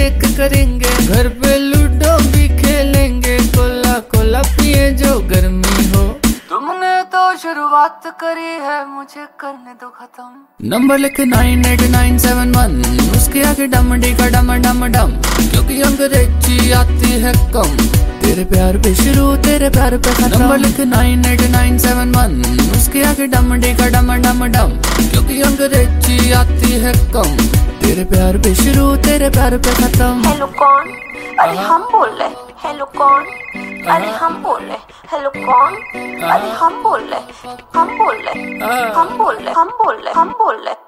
एक करेंगे, घर पे लूडो भी खेलेंगे, कोला कोला पिए जो गर्मी हो। तुमने तो शुरुआत करी है, मुझे करने दो खत्म। नंबर लिख 98971, उसके आगे डम डी का डम डम डम, क्योंकि अंग्रेजी आती है कम। तेरे प्यार पे शुरू, तेरे प्यार पे खत्म। नंबर लिख 98971, उसके आगे डम डी का डम डम डम, क्योंकि अंग्रेजी आती है कम। तेरे प्यार पे शुरू, तेरे प्यार पे खत्म। हेलो कौन? अरे हम बोल रहे। हेलो कौन? अरे हम बोल रहे। हेलो कौन? अरे हम बोल रहे। हम बोल रहे। हम बोल रहे। हम बोल रहे। हम बोल रहे।